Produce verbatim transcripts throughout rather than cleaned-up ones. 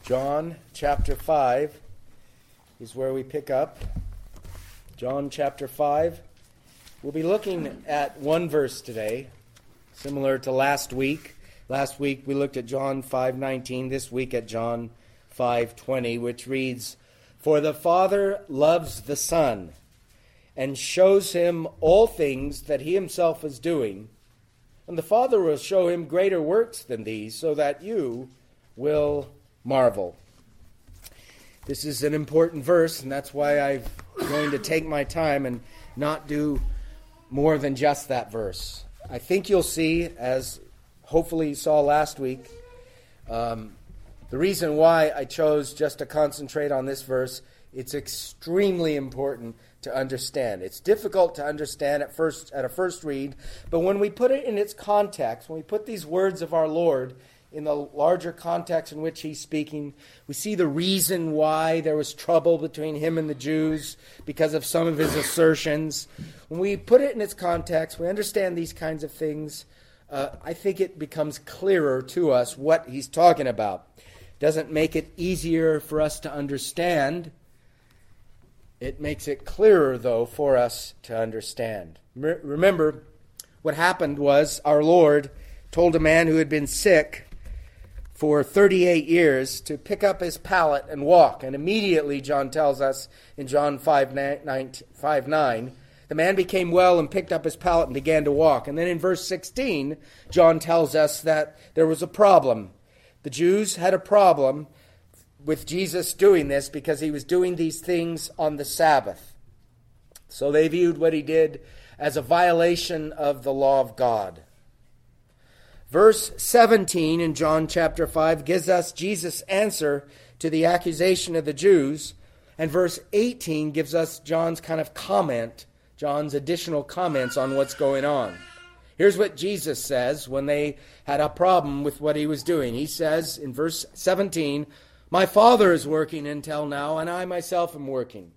John chapter five is where we pick up. John chapter five. We'll be looking at one verse today, similar to last week. Last week we looked at John five nineteen, this week at John five twenty, which reads, "For the Father loves the Son, and shows him all things that he himself is doing, and the Father will show him greater works than these, so that you will marvel." This is an important verse, and that's why I'm going to take my time and not do more than just that verse. I think you'll see, as hopefully you saw last week, um, the reason why I chose just to concentrate on this verse, it's extremely important to understand. It's difficult to understand at first at a first read, but when we put it in its context, when we put these words of our Lord in the larger context in which he's speaking, we see the reason why there was trouble between him and the Jews because of some of his assertions. When we put it in its context, we understand these kinds of things, uh, I think it becomes clearer to us what he's talking about. Doesn't make it easier for us to understand. It makes it clearer, though, for us to understand. Remember, what happened was our Lord told a man who had been sick for thirty-eight years to pick up his pallet and walk. And immediately, John tells us in John five nine, the man became well and picked up his pallet and began to walk. And then in verse sixteen, John tells us that there was a problem. The Jews had a problem with Jesus doing this because he was doing these things on the Sabbath. So they viewed what he did as a violation of the law of God. Verse seventeen in John chapter five gives us Jesus' answer to the accusation of the Jews, and verse eighteen gives us John's kind of comment, John's additional comments on what's going on. Here's what Jesus says when they had a problem with what he was doing. He says in verse seventeen, "My Father is working until now, and I myself am working."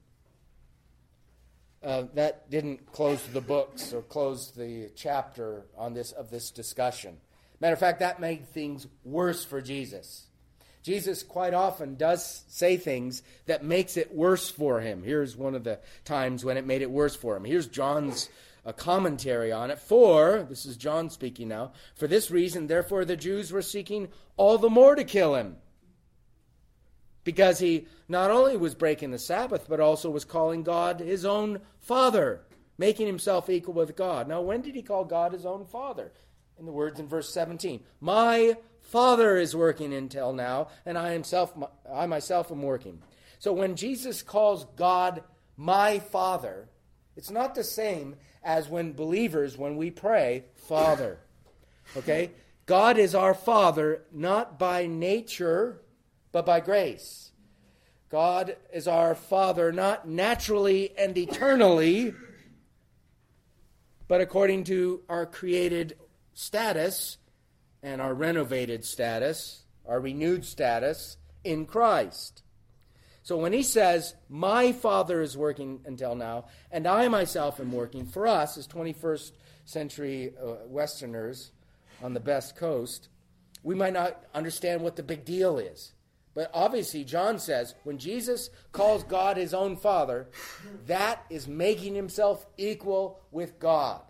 Uh, that didn't close the books or close the chapter on this of this discussion. Matter of fact, that made things worse for Jesus. Jesus quite often does say things that makes it worse for him. Here's one of the times when it made it worse for him. Here's John's uh, commentary on it. For, this is John speaking now, "For this reason, therefore, the Jews were seeking all the more to kill him, because he not only was breaking the Sabbath, but also was calling God his own Father, making himself equal with God." Now, when did he call God his own Father? In the words in verse seventeen, "My Father is working until now, and I himself, I myself am working." So when Jesus calls God my Father, it's not the same as when believers, when we pray, Father. Okay? God is our Father, not by nature, but by grace. God is our Father, not naturally and eternally, but according to our created status and our renovated status, our renewed status in Christ. So when he says, "My Father is working until now, and I myself am working," for us as twenty-first century uh, Westerners on the best coast, we might not understand what the big deal is. But obviously, John says, when Jesus calls God his own Father, that is making himself equal with God.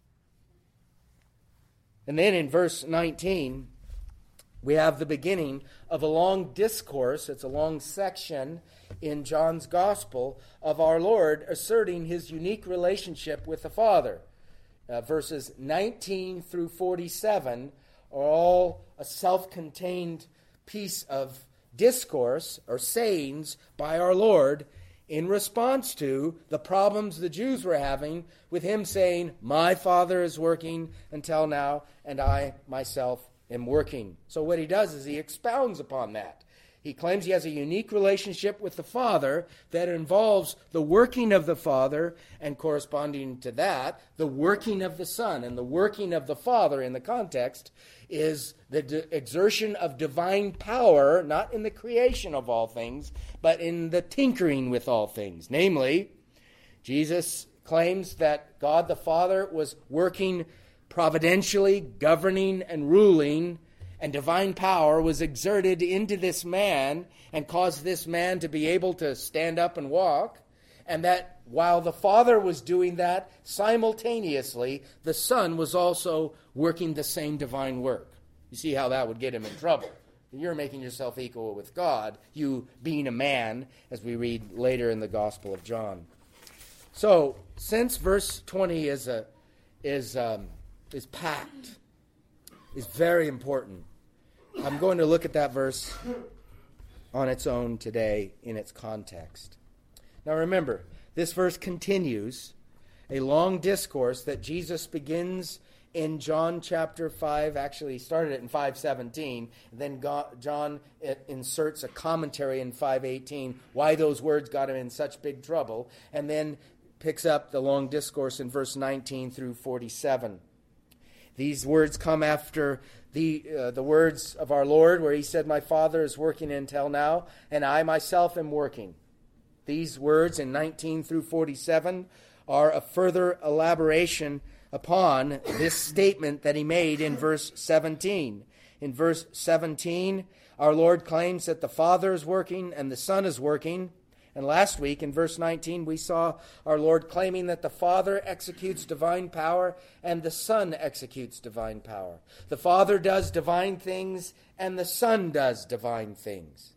And then in verse nineteen, we have the beginning of a long discourse. It's a long section in John's Gospel of our Lord asserting his unique relationship with the Father. Uh, verses nineteen through forty-seven are all a self-contained piece of discourse or sayings by our Lord in response to the problems the Jews were having with him saying, "My Father is working until now, and I myself am working." So what he does is he expounds upon that. He claims he has a unique relationship with the Father that involves the working of the Father, and corresponding to that, the working of the Son. And the working of the Father in the context is the de- exertion of divine power, not in the creation of all things, but in the tinkering with all things. Namely, Jesus claims that God the Father was working providentially, governing and ruling and divine power was exerted into this man and caused this man to be able to stand up and walk, and that while the Father was doing that, simultaneously, the Son was also working the same divine work. You see how that would get him in trouble. You're making yourself equal with God, you being a man, as we read later in the Gospel of John. So, since verse twenty is a is um, is packed, is very important, I'm going to look at that verse on its own today in its context. Now remember, this verse continues a long discourse that Jesus begins in John chapter five. Actually, he started it in five seventeen. Then God, John inserts a commentary in five eighteen, why those words got him in such big trouble, and then picks up the long discourse in verse nineteen through forty-seven. These words come after the uh, the words of our Lord, where he said, "My Father is working until now, and I myself am working." These words in nineteen through forty-seven are a further elaboration upon this statement that he made in verse seventeen. In verse seventeen, our Lord claims that the Father is working and the Son is working. And last week, in verse nineteen, we saw our Lord claiming that the Father executes divine power and the Son executes divine power. The Father does divine things and the Son does divine things.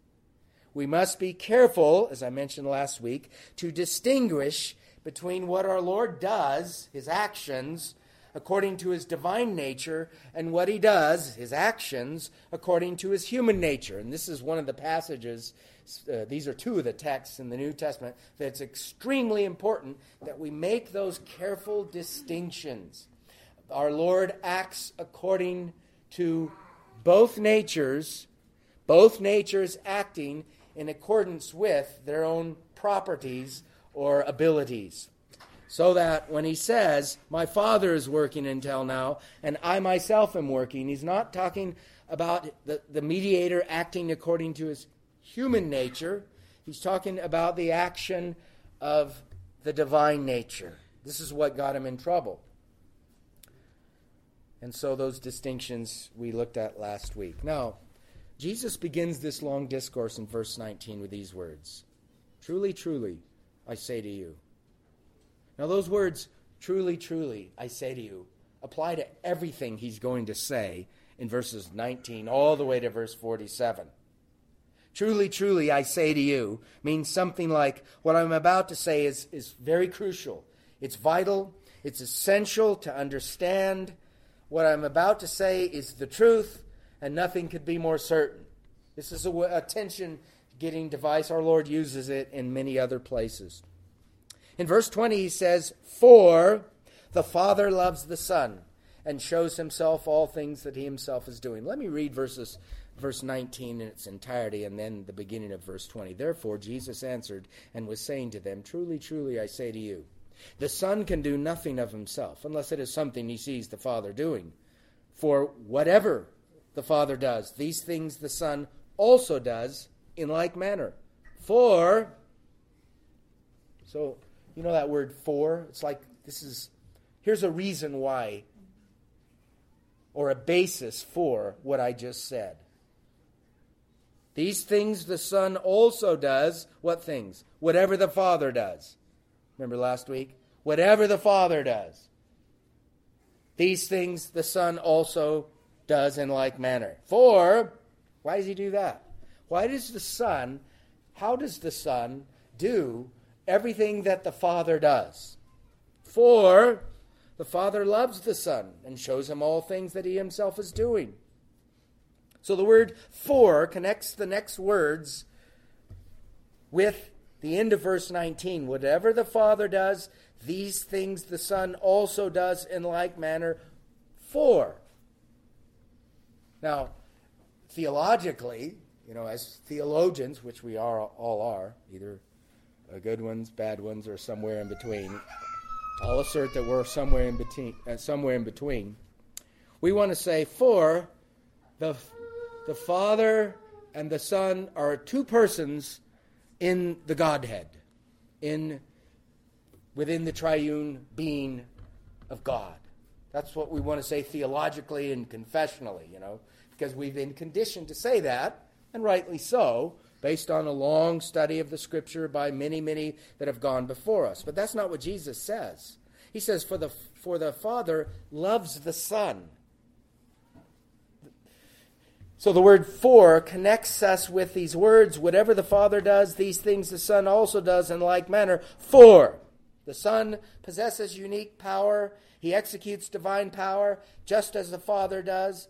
We must be careful, as I mentioned last week, to distinguish between what our Lord does, his actions, according to his divine nature, and what he does, his actions, according to his human nature. And this is one of the passages, uh, these are two of the texts in the New Testament, that it's extremely important that we make those careful distinctions. Our Lord acts according to both natures, both natures acting in accordance with their own properties or abilities. So that when he says, "My Father is working until now, and I myself am working," he's not talking about the, the mediator acting according to his human nature. He's talking about the action of the divine nature. This is what got him in trouble. And so those distinctions we looked at last week. Now, Jesus begins this long discourse in verse nineteen with these words. "Truly, truly, I say to you." Now those words, "truly, truly, I say to you," apply to everything he's going to say in verses nineteen all the way to verse forty-seven. "Truly, truly, I say to you" means something like, what I'm about to say is, is very crucial. It's vital. It's essential to understand. What I'm about to say is the truth, and nothing could be more certain. This is a, a attention-getting device. Our Lord uses it in many other places. In verse twenty, he says, "For the Father loves the Son and shows himself all things that he himself is doing." Let me read verses, verse nineteen in its entirety and then the beginning of verse twenty. "Therefore Jesus answered and was saying to them, Truly, truly, I say to you, the Son can do nothing of himself unless it is something he sees the Father doing. For whatever the Father does, these things the Son also does in like manner. For," so you know that word "for"? It's like this is, here's a reason why, or a basis for what I just said. "These things the Son also does," what things? Whatever the Father does. Remember last week? Whatever the Father does. "These things the Son also does in like manner." For, why does he do that? Why does the Son, how does the Son do everything that the Father does? For the Father loves the Son and shows him all things that he himself is doing. So the word "for" connects the next words with the end of verse nineteen. Whatever the Father does, these things the Son also does in like manner. For. Now, theologically, you know, as theologians, which we are all are, either good ones, bad ones, or somewhere in between, I'll assert that we're somewhere in between. Uh, somewhere in between. We want to say, for the the Father and the Son are two persons in the Godhead, in within the triune being of God. That's what we want to say theologically and confessionally, you know. because we've been conditioned to say that, and rightly so, based on a long study of the Scripture by many, many that have gone before us. But that's not what Jesus says. He says, for the, for the Father loves the Son. So the word for connects us with these words. Whatever the Father does, these things the Son also does in like manner. For the Son possesses unique power. He executes divine power just as the Father does.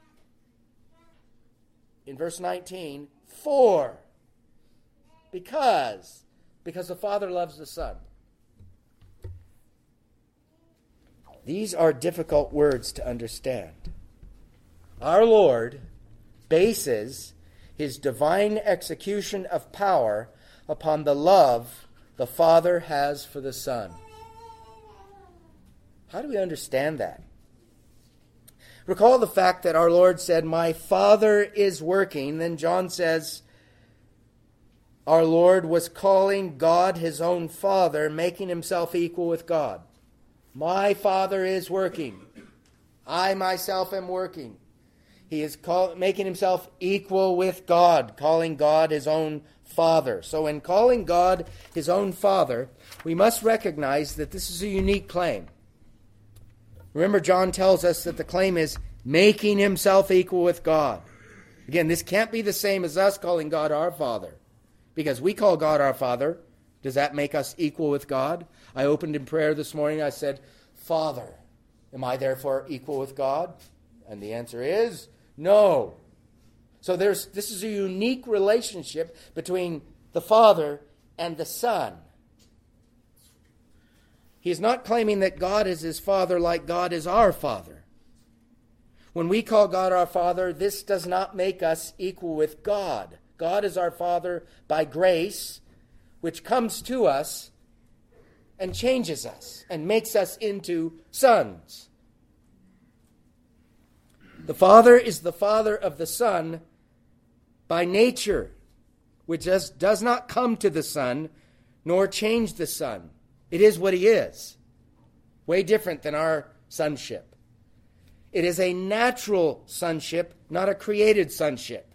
In verse nineteen, for, because, because the Father loves the Son. These are difficult words to understand. Our Lord bases his divine execution of power upon the love the Father has for the Son. How do we understand that? Recall the fact that our Lord said, my Father is working. Then John says, our Lord was calling God his own Father, making himself equal with God. My Father is working. I myself am working. He is call, making himself equal with God, calling God his own Father. So in calling God his own Father, we must recognize that this is a unique claim. Remember, John tells us that the claim is making himself equal with God. Again, this can't be the same as us calling God our Father, because we call God our Father. Does that make us equal with God? I opened in prayer this morning. I said, Father, am I therefore equal with God? And the answer is no. So there's this is a unique relationship between the Father and the Son. He is not claiming that God is his Father like God is our Father. When we call God our Father, this does not make us equal with God. God is our Father by grace, which comes to us and changes us and makes us into sons. The Father is the Father of the Son by nature, which does, does not come to the Son, nor change the Son. It is what he is. Way different than our sonship. It is a natural sonship, not a created sonship.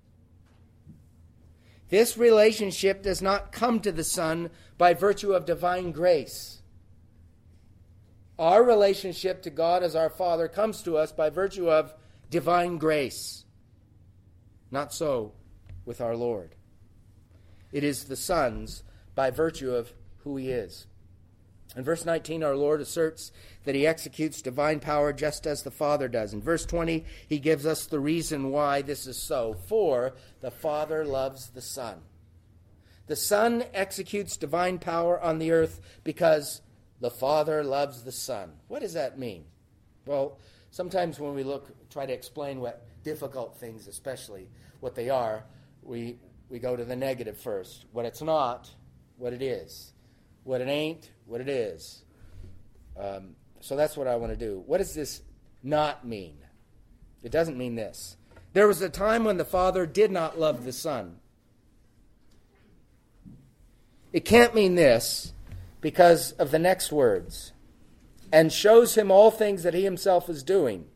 This relationship does not come to the Son by virtue of divine grace. Our relationship to God as our Father comes to us by virtue of divine grace. Not so with our Lord. It is the Son's by virtue of who he is. In verse nineteen, our Lord asserts that he executes divine power just as the Father does. In verse twenty, he gives us the reason why this is so. For the Father loves the Son. The Son executes divine power on the earth because the Father loves the Son. What does that mean? Well, sometimes when we look, try to explain what difficult things, especially what they are, we we go to the negative first. What it's not, what it is. What it ain't, what it is. Um, so that's what I want to do. What does this not mean? It doesn't mean this. There was a time when the Father did not love the Son. It can't mean this because of the next words. And shows him all things that he himself is doing.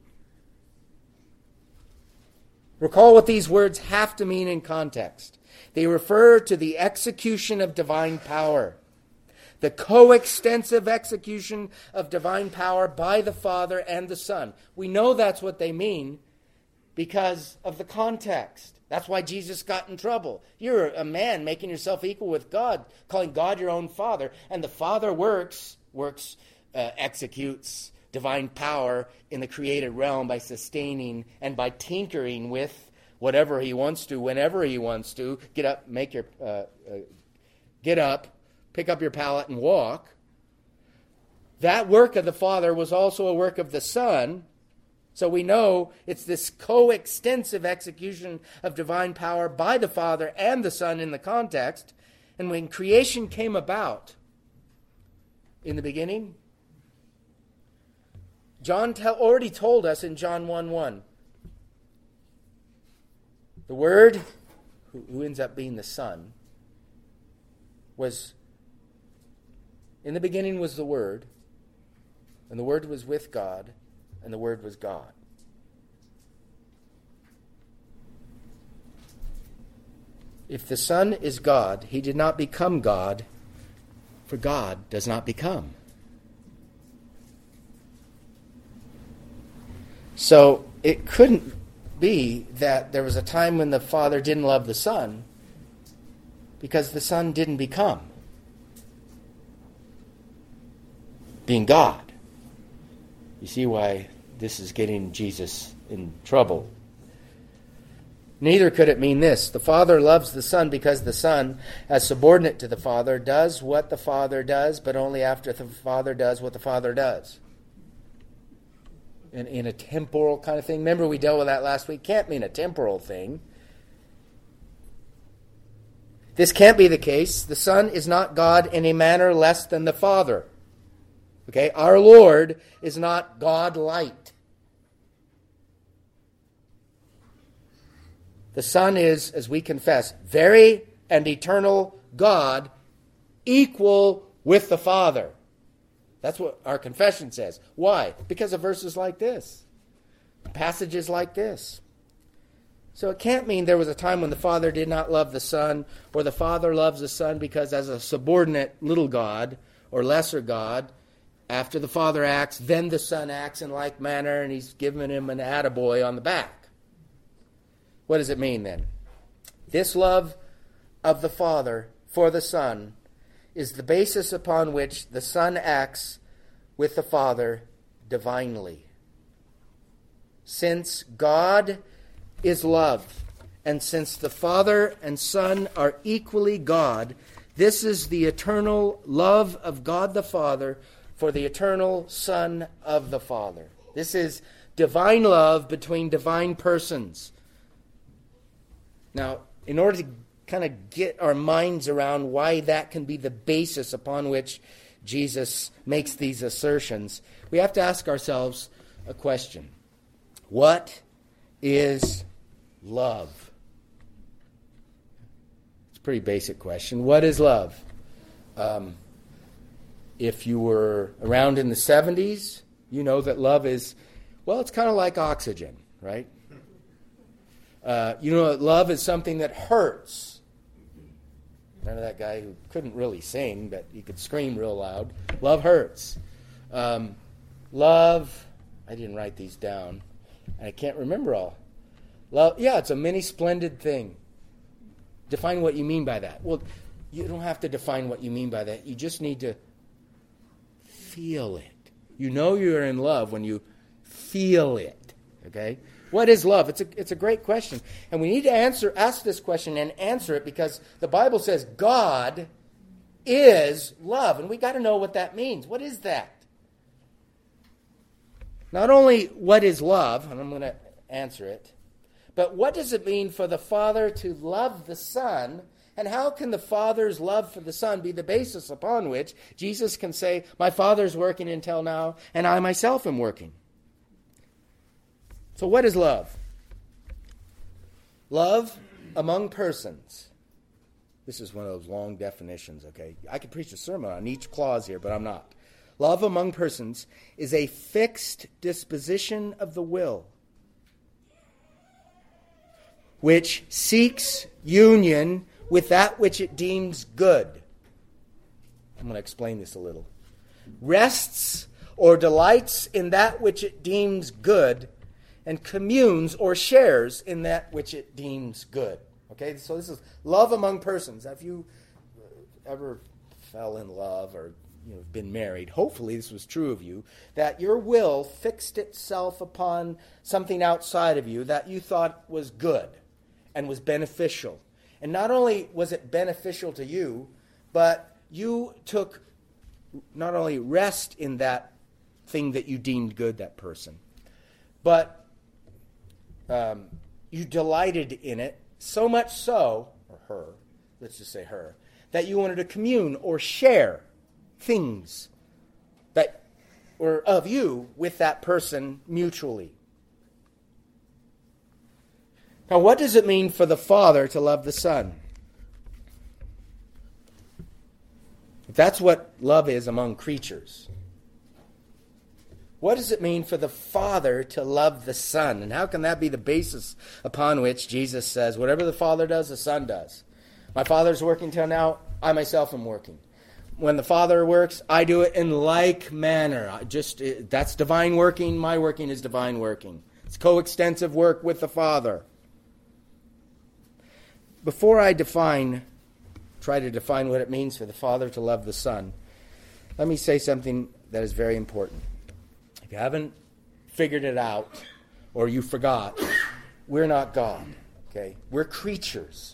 Recall what these words have to mean in context. They refer to the execution of divine power. The coextensive execution of divine power by the Father and the Son. We know that's what they mean because of the context. That's why Jesus got in trouble. You're a man making yourself equal with God, calling God your own Father, and the Father works, works, uh, executes divine power in the created realm by sustaining and by tinkering with whatever he wants to, whenever he wants to. Get up, make your, uh, uh, get up, pick up your pallet and walk. That work of the Father was also a work of the Son. So we know it's this coextensive execution of divine power by the Father and the Son in the context. And when creation came about in the beginning, John te- already told us in John one one, the Word, who, who ends up being the Son, was, in the beginning was the Word, and the Word was with God, and the Word was God. If the Son is God, he did not become God, for God does not become. So it couldn't be that there was a time when the Father didn't love the Son, because the Son didn't become being God. You see why this is getting Jesus in trouble. Neither could it mean this: the Father loves the Son because the Son, as subordinate to the Father, does what the Father does, but only after the Father does what the Father does. In, in a temporal kind of thing. Remember we dealt with that last week. Can't mean a temporal thing. This can't be the case. The Son is not God in a manner less than the Father. Okay, our Lord is not God light. The Son is, as we confess, very and eternal God, equal with the Father. That's what our confession says. Why? Because of verses like this, passages like this. So it can't mean there was a time when the Father did not love the Son, or the Father loves the Son because as a subordinate little God or lesser God, after the Father acts, then the Son acts in like manner, and he's given him an attaboy on the back. What does it mean then? This love of the Father for the Son is the basis upon which the Son acts with the Father divinely. Since God is love, and since the Father and Son are equally God, this is the eternal love of God the Father for the eternal Son of the Father. This is divine love between divine persons. Now, in order to kind of get our minds around why that can be the basis upon which Jesus makes these assertions, we have to ask ourselves a question. What is love? It's a pretty basic question. What is love? Um, if you were around in the seventies, you know that love is, well, it's kind of like oxygen, right? Uh, you know that love is something that hurts. Remember that guy who couldn't really sing, but he could scream real loud? Love hurts. Um, love, I didn't write these down, and I can't remember all. Love, yeah, it's a many splendid thing. Define what you mean by that. Well, you don't have to define what you mean by that. You just need to feel it. You know you're in love when you feel it. Okay? What is love? It's a, it's a great question. And we need to answer, ask this question and answer it because the Bible says God is love. And we got to know what that means. What is that? Not only what is love, and I'm going to answer it, but what does it mean for the Father to love the Son? And how can the Father's love for the Son be the basis upon which Jesus can say, my Father's working until now, and I myself am working? So what is love? Love among persons. This is one of those long definitions, okay? I could preach a sermon on each clause here, but I'm not. Love among persons is a fixed disposition of the will, which seeks union with that which it deems good. I'm going to explain this a little. Rests or delights in that which it deems good, and communes or shares in that which it deems good. Okay, so this is love among persons. If you ever fell in love or you know been married, hopefully this was true of you, that your will fixed itself upon something outside of you that you thought was good and was beneficial. And not only was it beneficial to you, but you took not only rest in that thing that you deemed good, that person, but Um, you delighted in it so much so, or her, let's just say her, that you wanted to commune or share things that were of you with that person mutually. Now, what does it mean for the Father to love the Son? If that's what love is among creatures, what does it mean for the Father to love the Son? And how can that be the basis upon which Jesus says, whatever the Father does, the Son does? My Father's working till now, I myself am working. When the Father works, I do it in like manner. I just that's divine working. My working is divine working. It's coextensive work with the Father. Before I define, try to define what it means for the Father to love the Son, let me say something that is very important. If you haven't figured it out, or you forgot, we're not God. Okay? We're creatures.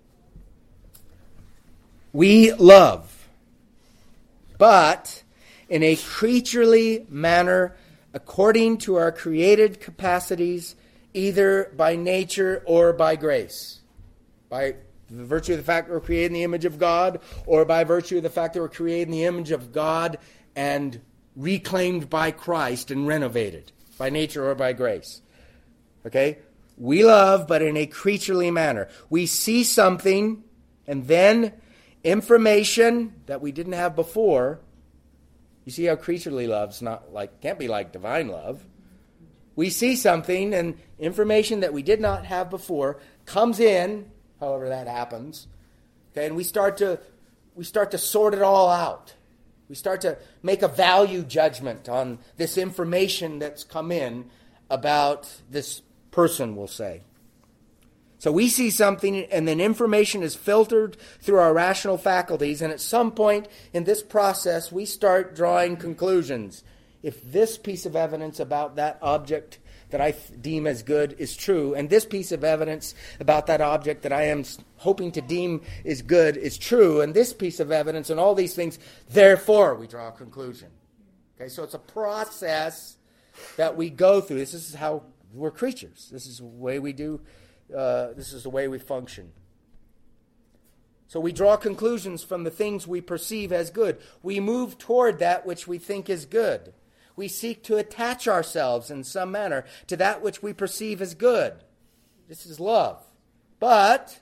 We love, but in a creaturely manner, according to our created capacities, either by nature or by grace. By the virtue of the fact that we're created in the image of God, or by virtue of the fact that we're created in the image of God and reclaimed by Christ and renovated, by nature or by grace. Okay? We love, but in a creaturely manner. We see something, and then information that we didn't have before. You see how creaturely love's not like, can't be like divine love. We see something, and information that we did not have before comes in, however that happens. Okay, and we start to we start to sort it all out. We start to make a value judgment on this information that's come in about this person, we'll say. So we see something, and then information is filtered through our rational faculties, and at some point in this process, we start drawing conclusions. If this piece of evidence about that object that I deem as good is true, and this piece of evidence about that object that I am hoping to deem is good is true, and this piece of evidence and all these things, therefore we draw a conclusion. Okay, so it's a process that we go through. This is how we're creatures. This is the way we do Uh, this is the way we function. So we draw conclusions from the things we perceive as good. We move toward that which we think is good. We seek to attach ourselves in some manner to that which we perceive as good. This is love. But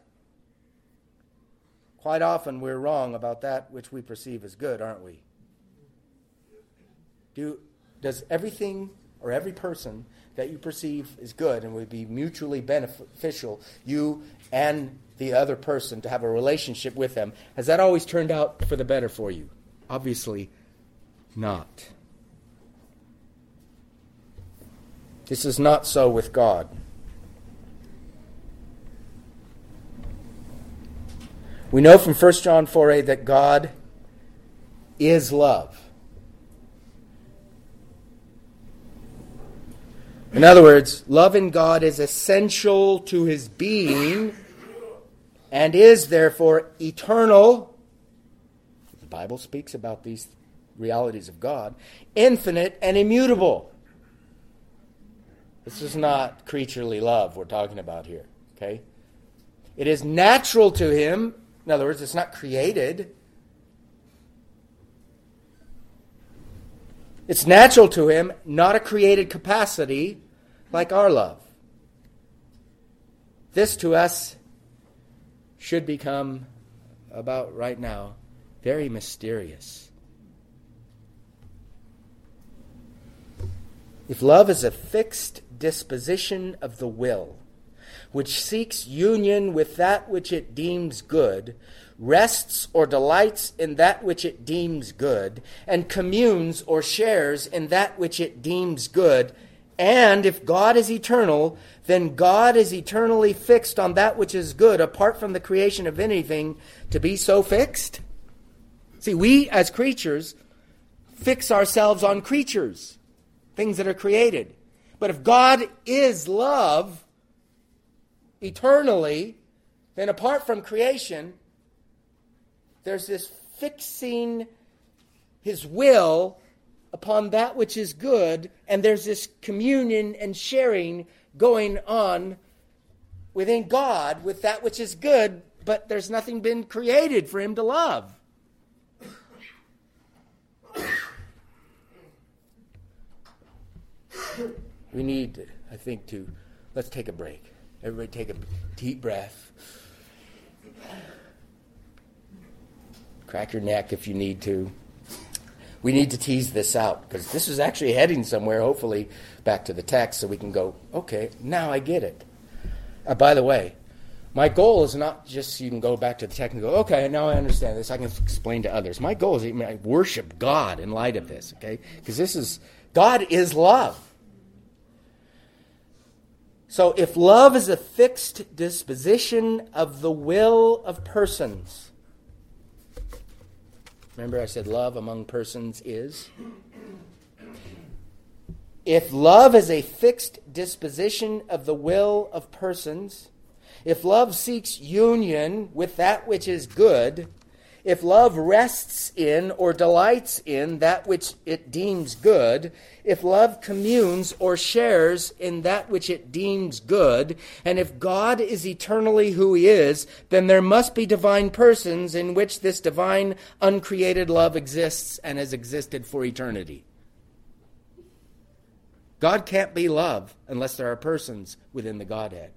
quite often we're wrong about that which we perceive as good, aren't we? Do, does everything or every person that you perceive is good and would be mutually beneficial, you and the other person, to have a relationship with them, has that always turned out for the better for you? Obviously not. This is not so with God. We know from First John four eight that God is love. In other words, love in God is essential to his being and is therefore eternal. The Bible speaks about these realities of God, infinite and immutable. This is not creaturely love we're talking about here, okay? It is natural to him. In other words, it's not created. It's natural to him, not a created capacity like our love. This to us should become, about right now, very mysterious. If love is a fixed disposition of the will, which seeks union with that which it deems good, rests or delights in that which it deems good, and communes or shares in that which it deems good, and if God is eternal, then God is eternally fixed on that which is good, apart from the creation of anything to be so fixed. See, we as creatures fix ourselves on creatures, things that are created. But if God is love eternally, then apart from creation, there's this fixing his will upon that which is good, and there's this communion and sharing going on within God with that which is good, but there's nothing been created for him to love. We need, I think, to, let's take a break. Everybody take a deep breath. Crack your neck if you need to. We need to tease this out, because this is actually heading somewhere, hopefully back to the text, so we can go, okay, now I get it. Uh, by the way, My goal is not just so you can go back to the text and go, okay, now I understand this. I can explain to others. My goal is I, mean, I worship God in light of this, okay? Because this is, God is love. So if love is a fixed disposition of the will of persons, remember I said love among persons is? If love is a fixed disposition of the will of persons, if love seeks union with that which is good, if love rests in or delights in that which it deems good, if love communes or shares in that which it deems good, and if God is eternally who he is, then there must be divine persons in which this divine uncreated love exists and has existed for eternity. God can't be love unless there are persons within the Godhead.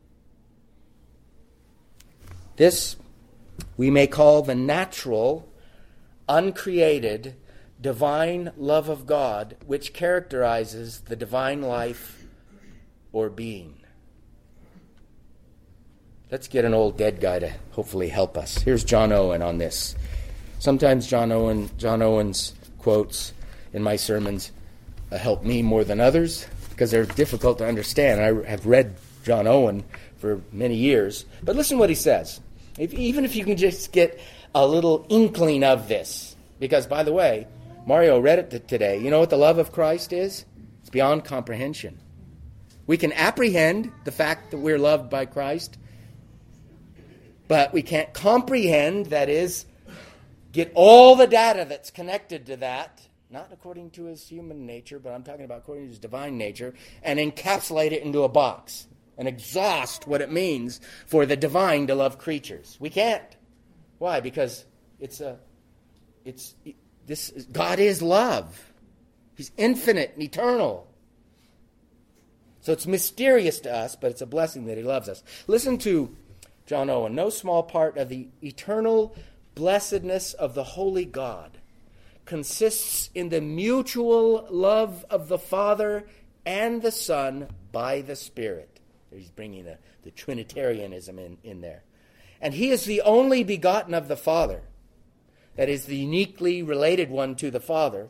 This we may call the natural, uncreated, divine love of God, which characterizes the divine life or being. Let's get an old dead guy to hopefully help us. Here's John Owen on this. Sometimes John Owen, John Owen's quotes in my sermons uh, help me more than others because they're difficult to understand. I have read John Owen for many years. But listen what he says. If, even if you can just get a little inkling of this. Because, by the way, Mario read it t- today. You know what the love of Christ is? It's beyond comprehension. We can apprehend the fact that we're loved by Christ, but we can't comprehend, that is, get all the data that's connected to that, not according to his human nature, but I'm talking about according to his divine nature, and encapsulate it into a box and exhaust what it means for the divine to love creatures. We can't. Why? Because it's a, it's this. God is love. He's infinite and eternal. So it's mysterious to us, but it's a blessing that he loves us. Listen to John Owen. No small part of the eternal blessedness of the holy God consists in the mutual love of the Father and the Son by the Spirit. He's bringing the, the Trinitarianism in, in there. And he is the only begotten of the Father. That is the uniquely related one to the Father.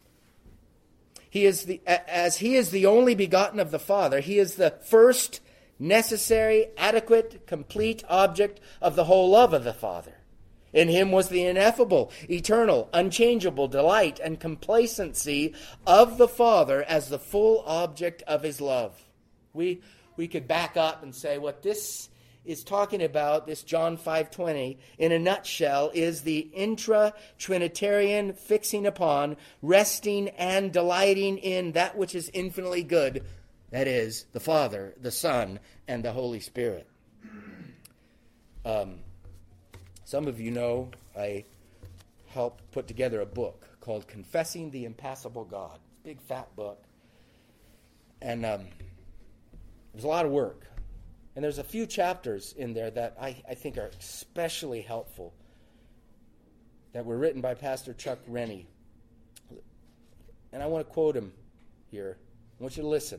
He is the, as he is the only begotten of the Father, he is the first necessary, adequate, complete object of the whole love of the Father. In him was the ineffable, eternal, unchangeable delight and complacency of the Father as the full object of his love. We we could back up and say what this is talking about, this John five twenty, in a nutshell, is the intra-Trinitarian fixing upon, resting and delighting in that which is infinitely good, that is, the Father, the Son, and the Holy Spirit. Um, some of you know I helped put together a book called Confessing the Impassible God. Big fat book. And um, it was a lot of work. And there's a few chapters in there that I, I think are especially helpful that were written by Pastor Chuck Rennie. And I want to quote him here. I want you to listen.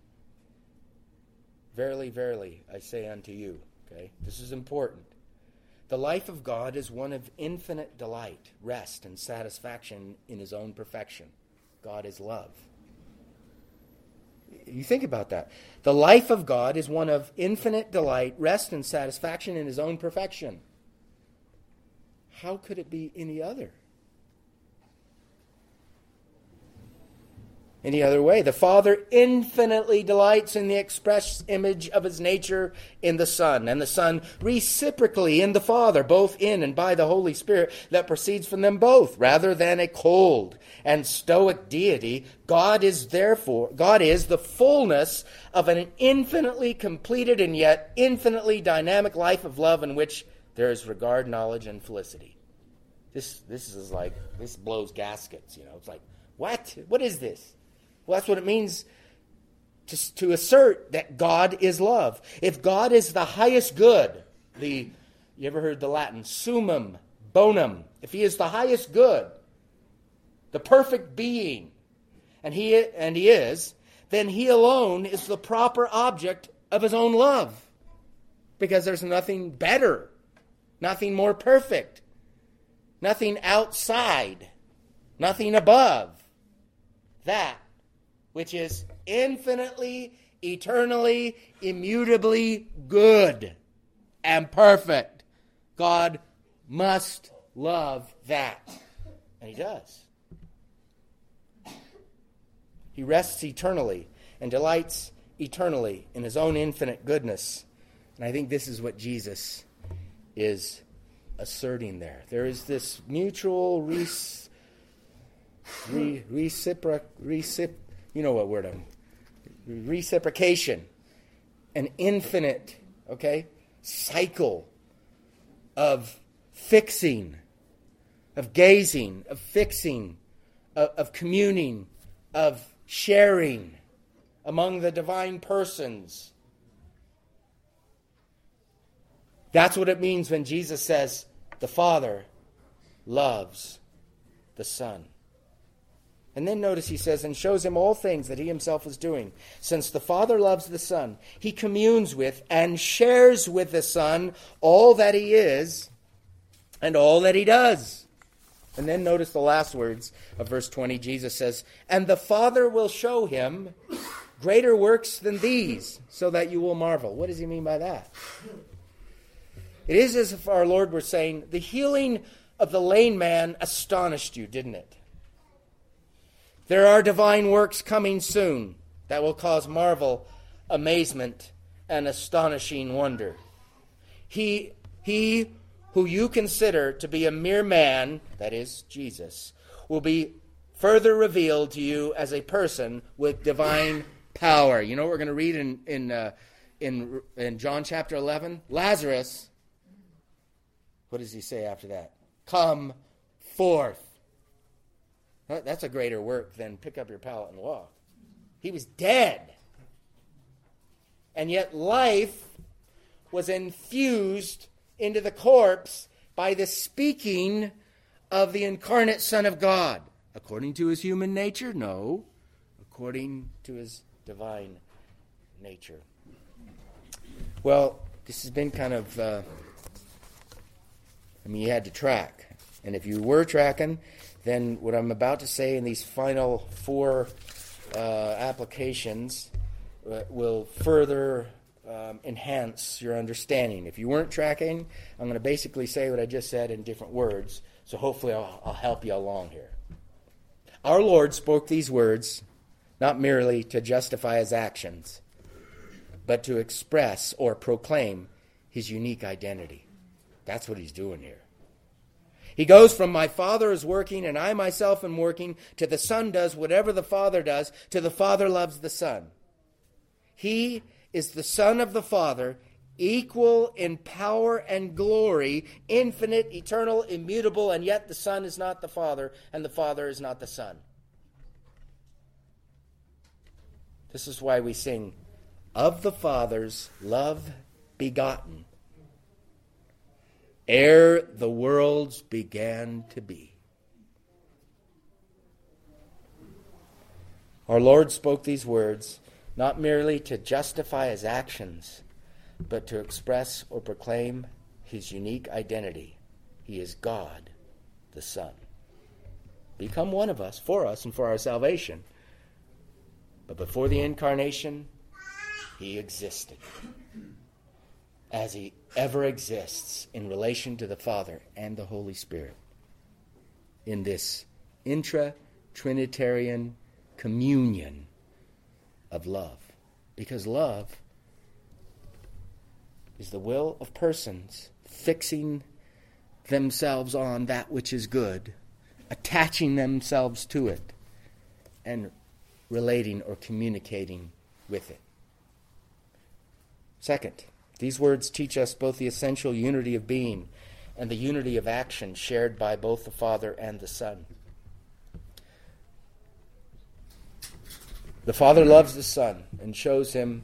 Verily, verily, I say unto you. Okay, this is important. The life of God is one of infinite delight, rest, and satisfaction in his own perfection. God is love. You think about that. The life of God is one of infinite delight, rest, and satisfaction in his own perfection. How could it be any other? Any other way? The Father infinitely delights in the express image of his nature in the Son, and the Son reciprocally in the Father, both in and by the Holy Spirit that proceeds from them both. Rather than a cold and stoic deity, God is therefore, God is the fullness of an infinitely completed and yet infinitely dynamic life of love in which there is regard, knowledge, and felicity. This, this is like, this blows gaskets, you know. It's like, what? What is this? Well, that's what it means to, to assert that God is love. If God is the highest good, the you ever heard the Latin summum bonum? If he is the highest good, the perfect being, and he and he is, then he alone is the proper object of his own love. because there's nothing better, nothing more perfect, nothing outside, nothing above that which is infinitely, eternally, immutably good and perfect. God must love that. And he does. He rests eternally and delights eternally in his own infinite goodness. And I think this is what Jesus is asserting there. There is this mutual res, re, recipro, recip, you know what word I'm, reciprocation, an infinite, okay, cycle of fixing, of gazing, of fixing, of, of communing, of sharing among the divine persons. That's what it means when Jesus says the Father loves the Son. And then notice he says, and shows him all things that he himself is doing. Since the Father loves the Son, he communes with and shares with the Son all that he is and all that he does. And then notice the last words of verse twenty. Jesus says, and the Father will show him greater works than these, so that you will marvel. What does he mean by that? It is as if our Lord were saying, the healing of the lame man astonished you, didn't it? There are divine works coming soon that will cause marvel, amazement, and astonishing wonder. He, he who you consider to be a mere man, that is, Jesus, will be further revealed to you as a person with divine power. You know what we're going to read in in uh, in in John chapter eleven? Lazarus, what does he say after that? Come forth. That's a greater work than pick up your pallet and walk. He was dead. And yet life was infused into the corpse by the speaking of the incarnate Son of God. According to his human nature? No. According to his divine nature. Well, this has been kind of, uh, I mean, you had to track. And if you were tracking, then what I'm about to say in these final four uh, applications uh, will further um, enhance your understanding. If you weren't tracking, I'm going to basically say what I just said in different words, so hopefully I'll, I'll help you along here. Our Lord spoke these words not merely to justify his actions, but to express or proclaim his unique identity. That's what he's doing here. He goes from my Father is working and I myself am working to the Son does whatever the Father does to the Father loves the Son. He is the Son of the Father, equal in power and glory, infinite, eternal, immutable, and yet the Son is not the Father and the Father is not the Son. This is why we sing, of the Father's love begotten, ere the worlds began to be. Our Lord spoke these words not merely to justify his actions, but to express or proclaim his unique identity. He is God, the Son. Become one of us, for us, and for our salvation. But before the incarnation, he existed, as he ever exists in relation to the Father and the Holy Spirit, in this intra-Trinitarian communion of love. Because love is the will of persons fixing themselves on that which is good, attaching themselves to it, and relating or communicating with it. Second, these words teach us both the essential unity of being and the unity of action shared by both the Father and the Son. The Father loves the Son and shows him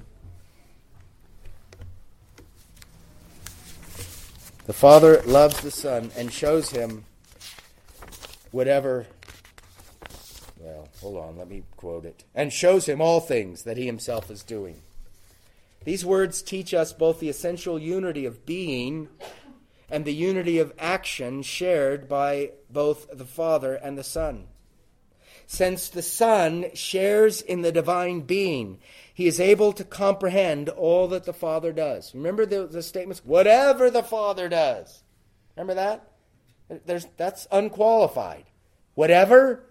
The Father loves the Son and shows him whatever, well, hold on, let me quote it. And shows him all things that he himself is doing. These words teach us both the essential unity of being and the unity of action shared by both the Father and the Son. Since the Son shares in the divine being, he is able to comprehend all that the Father does. Remember the, the statements, whatever the Father does. Remember that? There's, that's unqualified. Whatever.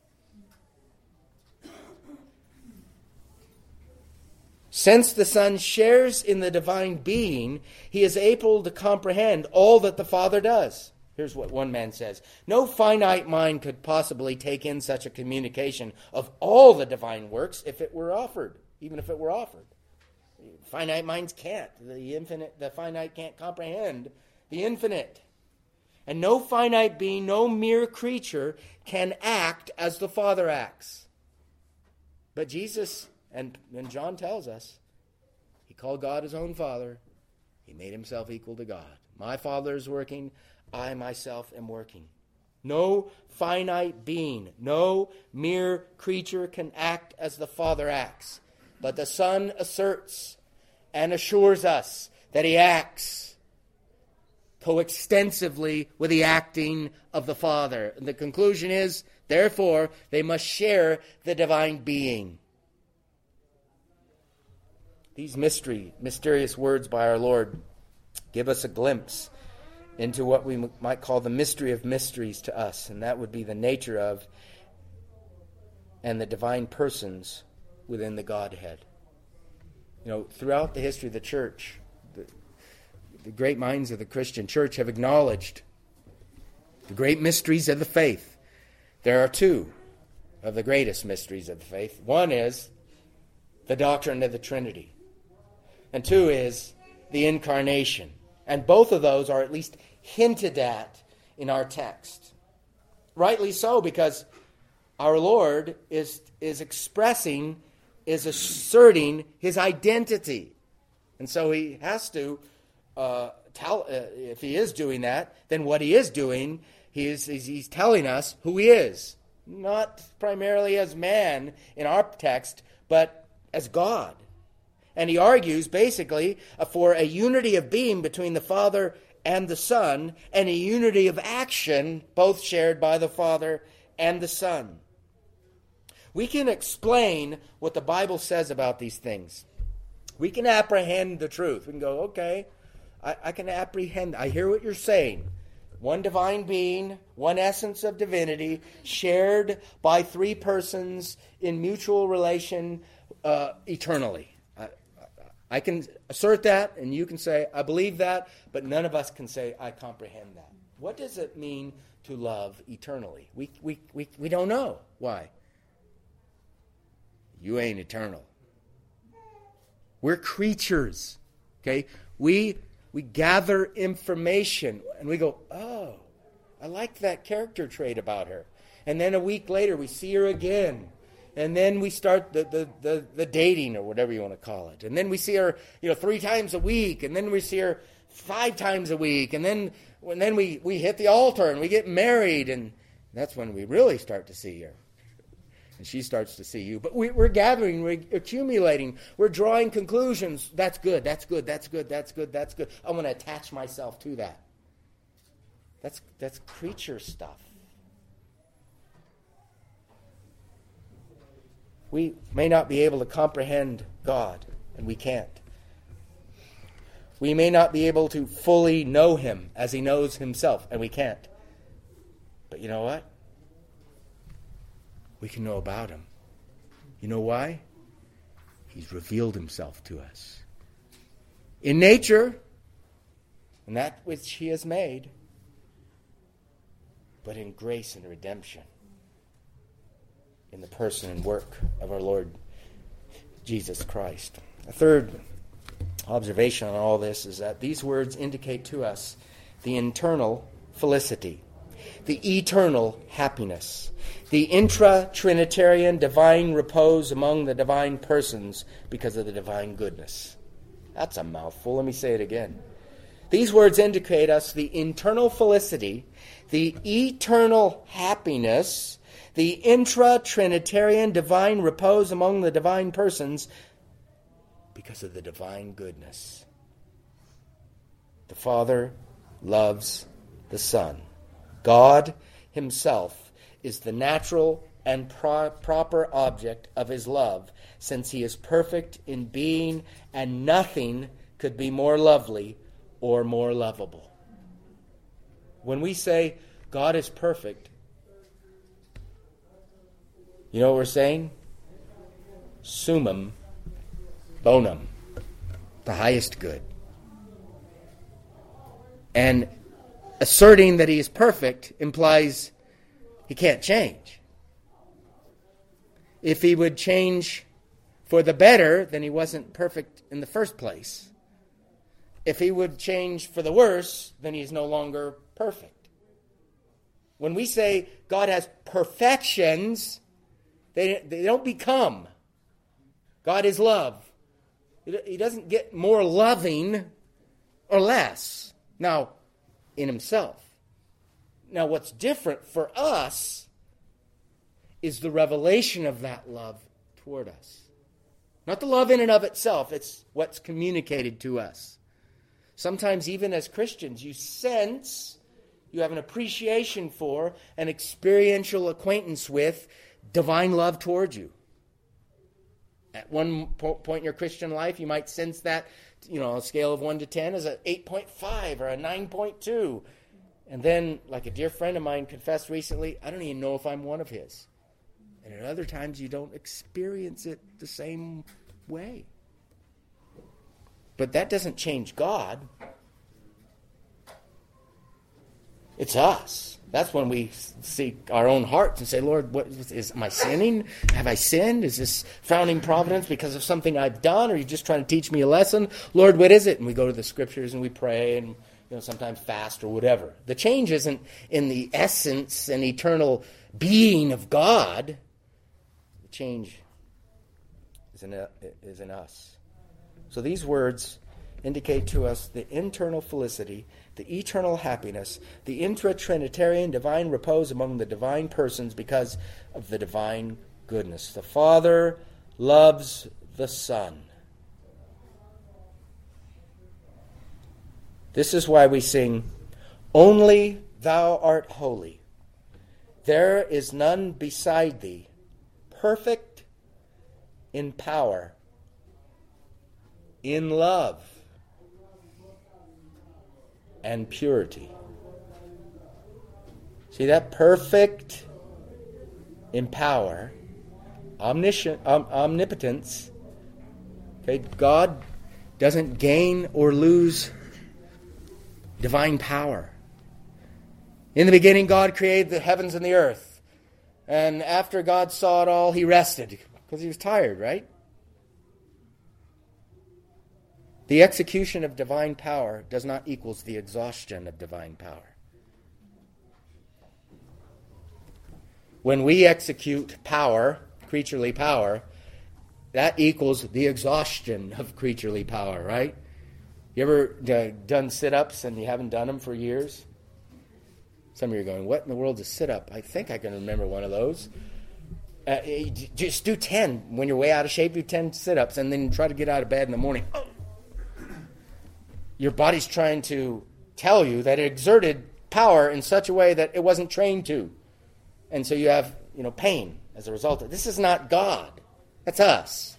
Since the Son shares in the divine being, he is able to comprehend all that the Father does. Here's what one man says. No finite mind could possibly take in such a communication of all the divine works if it were offered, even if it were offered. Finite minds can't. The infinite, the finite can't comprehend the infinite. And no finite being, no mere creature can act as the Father acts. But Jesus, and, and John tells us, he called God his own Father. He made himself equal to God. My Father is working. I myself am working. No finite being, no mere creature can act as the Father acts. But the Son asserts and assures us that he acts coextensively with the acting of the Father. And the conclusion is, therefore, they must share the divine being. These mystery, mysterious words by our Lord give us a glimpse into what we might call the mystery of mysteries to us, and that would be the nature of and the divine persons within the Godhead. You know, throughout the history of the church, the, the great minds of the Christian church have acknowledged the great mysteries of the faith. There are two of the greatest mysteries of the faith. One is the doctrine of the Trinity, and two is the incarnation. And both of those are at least hinted at in our text. Rightly so, because our Lord is, is expressing, is asserting his identity. And so he has to uh, tell, uh, if he is doing that, then what he is doing, he is, is he's telling us who he is. Not primarily as man in our text, but as God. And he argues, basically, for a unity of being between the Father and the Son, and a unity of action, both shared by the Father and the Son. We can explain what the Bible says about these things. We can apprehend the truth. We can go, okay, I, I can apprehend, I hear what you're saying. One divine being, one essence of divinity, shared by three persons in mutual relation uh, eternally. I can assert that, and you can say, I believe that, but none of us can say, I comprehend that. What does it mean to love eternally? We, we, we, we don't know. Why? You ain't eternal. We're creatures, okay? We, we gather information, and we go, oh, I like that character trait about her. And then a week later, we see her again. And then we start the, the, the, the dating, or whatever you want to call it. And then we see her, you know, three times a week. And then we see her five times a week. And then, and then we, we hit the altar and we get married. And that's when we really start to see her. And she starts to see you. But we, we're gathering, we're accumulating, we're drawing conclusions. That's good, that's good, that's good, that's good, that's good. I want to attach myself to that. That's, that's creature stuff. We may not be able to comprehend God, and we can't. We may not be able to fully know him as he knows himself, and we can't. But you know what? We can know about him. You know why? He's revealed himself to us. In nature, and that which he has made, but in grace and redemption. In the person and work of our Lord Jesus Christ. A third observation on all this is that these words indicate to us the internal felicity, the eternal happiness, the intra-Trinitarian divine repose among the divine persons because of the divine goodness. That's a mouthful. Let me say it again. These words indicate us the internal felicity, the eternal happiness, the intra-Trinitarian divine repose among the divine persons Because of the divine goodness. The Father loves the Son. God himself is the natural and pro- proper object of his love, since he is perfect in being, and nothing could be more lovely or more lovable. When we say God is perfect, you know what we're saying? Summum bonum, the highest good. And asserting that he is perfect implies he can't change. If he would change for the better, then he wasn't perfect in the first place. If he would change for the worse, then he's no longer perfect. When we say God has perfections, they, they don't become. God is love. He doesn't get more loving or less. Now, in himself. Now, what's different for us is the revelation of that love toward us. Not the love in and of itself, it's what's communicated to us. Sometimes even as Christians, you sense, you have an appreciation for, an experiential acquaintance with divine love toward you. At one po- point in your Christian life, you might sense that, you know, a scale of one to ten as an eight point five or a nine point two. And then, like a dear friend of mine confessed recently, I don't even know if I'm one of his. And at other times, you don't experience it the same way. But that doesn't change God. It's us. That's when we seek our own hearts and say, Lord, what is, am I sinning? Have I sinned? Is this founding providence because of something I've done? Or are you just trying to teach me a lesson? Lord, what is it? And we go to the scriptures and we pray and, you know, sometimes fast or whatever. The change isn't in the essence and eternal being of God. The change is in, is in us. So these words indicate to us the internal felicity, the eternal happiness, the intra-Trinitarian divine repose among the divine persons because of the divine goodness. The Father loves the Son. This is why we sing, Only thou art holy. There is none beside thee, perfect in power, in love, and purity. See that? Perfect in power, omniscient, om, omnipotence. Okay, God doesn't gain or lose divine power. In the beginning, God created the heavens and the earth. And after God saw it all, he rested because he was tired, right? The execution of divine power does not equal the exhaustion of divine power. When we execute power, creaturely power, that equals the exhaustion of creaturely power, right? You ever uh, done sit-ups and you haven't done them for years? Some of you are going, what in the world is a sit-up? I think I can remember one of those. Uh, just do ten. When you're way out of shape, do ten sit-ups and then try to get out of bed in the morning. Oh. Your body's trying to tell you that it exerted power in such a way that it wasn't trained to. And so you have, you know, pain as a result of it. This is not God. That's us.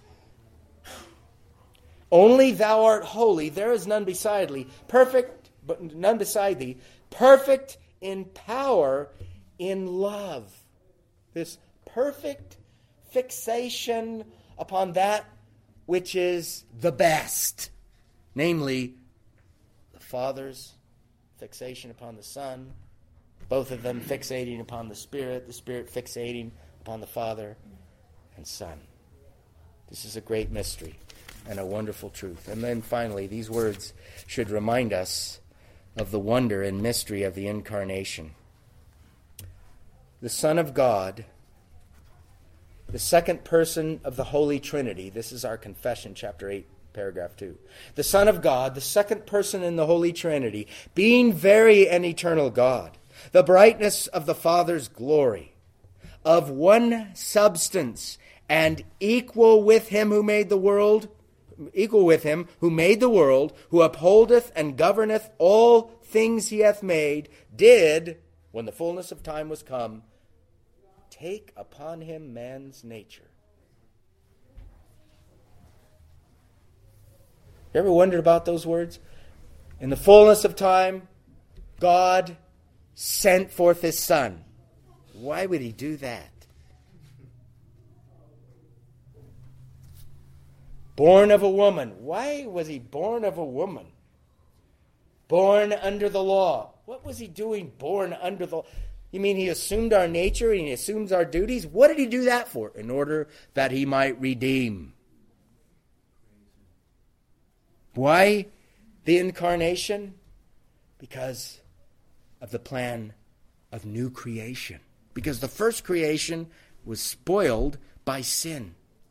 Only thou art holy. There is none beside thee. Perfect, but none beside thee. Perfect in power, in love. This perfect fixation upon that which is the best. Namely, Father's fixation upon the Son, both of them fixating upon the Spirit, the Spirit fixating upon the Father and Son. This is a great mystery and a wonderful truth. And then finally, these words should remind us of the wonder and mystery of the Incarnation. The Son of God, the second person of the Holy Trinity, this is our confession, chapter eight. Paragraph two. The Son of God, the second person in the Holy Trinity, being very and eternal God, the brightness of the Father's glory, of one substance, and equal with him who made the world. equal with him, who made the world, who upholdeth and governeth all things he hath made, did, when the fullness of time was come, take upon him man's nature. You ever wondered about those words? In the fullness of time, God sent forth his Son. Why would he do that? Born of a woman. Why was he born of a woman? Born under the law. What was he doing born under the law? You mean he assumed our nature and he assumes our duties? What did he do that for? In order that he might redeem. Why the incarnation? Because of the plan of new creation. Because the first creation was spoiled by sin.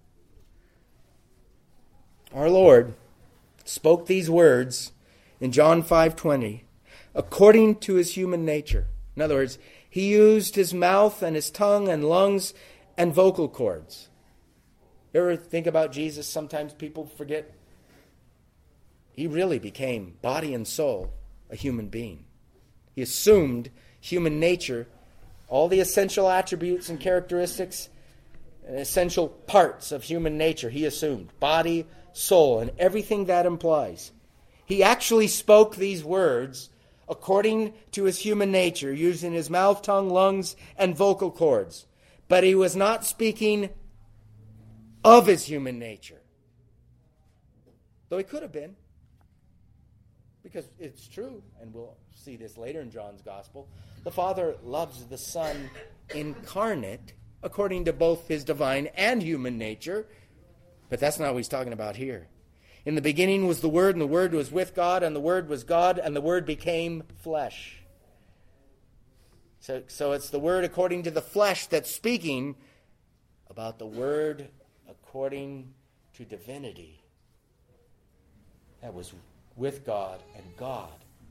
Our Lord spoke these words in John five twenty, according to his human nature. In other words, he used his mouth and his tongue and lungs and vocal cords. You ever think about Jesus? Sometimes people forget he really became body and soul a human being. He assumed human nature, all the essential attributes and characteristics, and essential parts of human nature he assumed. Body, soul, and everything that implies. He actually spoke these words according to his human nature, using his mouth, tongue, lungs, and vocal cords. But he was not speaking of his human nature. Though he could have been. Because it's true, and we'll see this later in John's Gospel, the Father loves the Son incarnate according to both his divine and human nature. But that's not what he's talking about here. In the beginning was the Word, and the Word was with God, and the Word was God, and the Word became flesh. So, so it's the Word according to the flesh that's speaking about the Word according to divinity. That was with God and God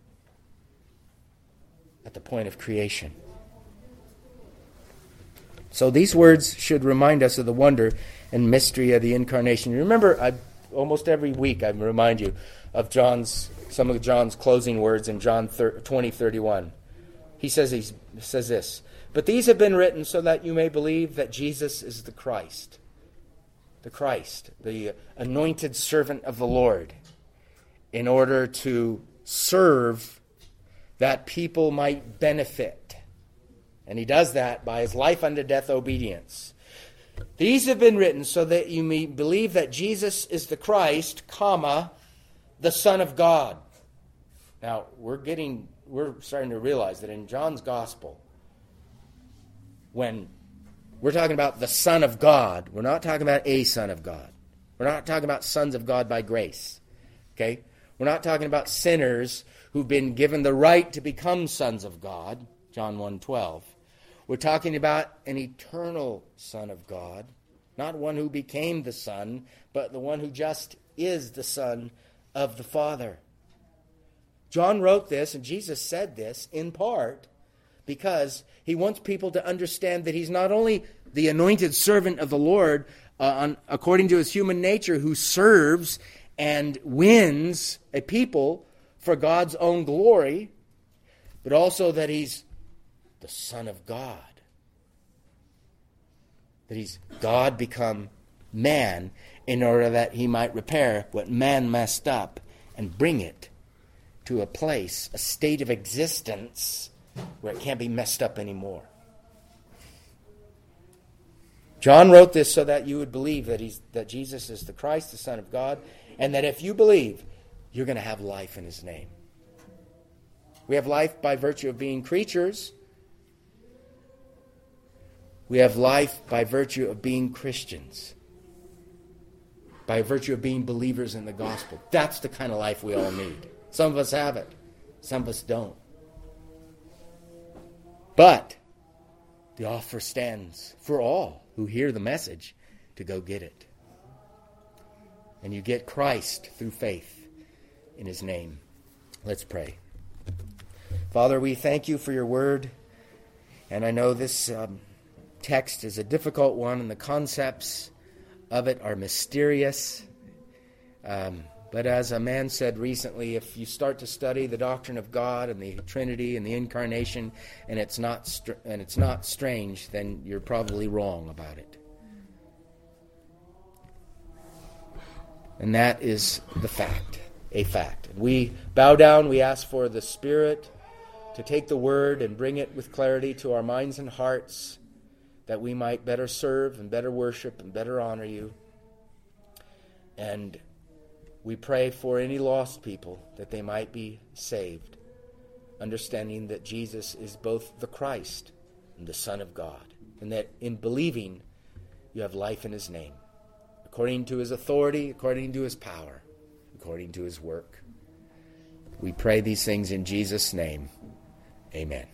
at the point of creation. So these words should remind us of the wonder and mystery of the incarnation. You remember, I, almost every week I remind you of John's some of John's closing words in John twenty thirty-one. He says he says this, "But these have been written so that you may believe that Jesus is the Christ, the Christ, the anointed servant of the Lord, in order to serve that people might benefit." And he does that by his life unto death obedience. "These have been written so that you may believe that Jesus is the Christ, comma, the Son of God." Now, we're getting, we're starting to realize that in John's Gospel, when we're talking about the Son of God, we're not talking about a Son of God. We're not talking about sons of God by grace. Okay? We're not talking about sinners who've been given the right to become sons of God, John one twelve. We're talking about an eternal Son of God, not one who became the Son, but the one who just is the Son of the Father. John wrote this, and Jesus said this in part because he wants people to understand that he's not only the anointed servant of the Lord, uh, on, according to his human nature, who serves and wins a people for God's own glory, but also that he's the Son of God. That he's God become man in order that he might repair what man messed up and bring it to a place, a state of existence where it can't be messed up anymore. John wrote this so that you would believe that he's that Jesus is the Christ, the Son of God, and that if you believe, you're going to have life in his name. We have life by virtue of being creatures. We have life by virtue of being Christians. By virtue of being believers in the gospel. That's the kind of life we all need. Some of us have it. Some of us don't. But the offer stands for all who hear the message to go get it. And you get Christ through faith in his name. Let's pray. Father, we thank you for your word. And I know this um, text is a difficult one, and the concepts of it are mysterious. Um, but as a man said recently, if you start to study the doctrine of God and the Trinity and the Incarnation, and it's not str- and it's not strange, then you're probably wrong about it. And that is the fact, a fact. We bow down, we ask for the Spirit to take the Word and bring it with clarity to our minds and hearts, that we might better serve and better worship and better honor you. And we pray for any lost people, that they might be saved, understanding that Jesus is both the Christ and the Son of God, and that in believing you have life in his name, according to his authority, according to his power, according to his work. We pray these things in Jesus' name. Amen.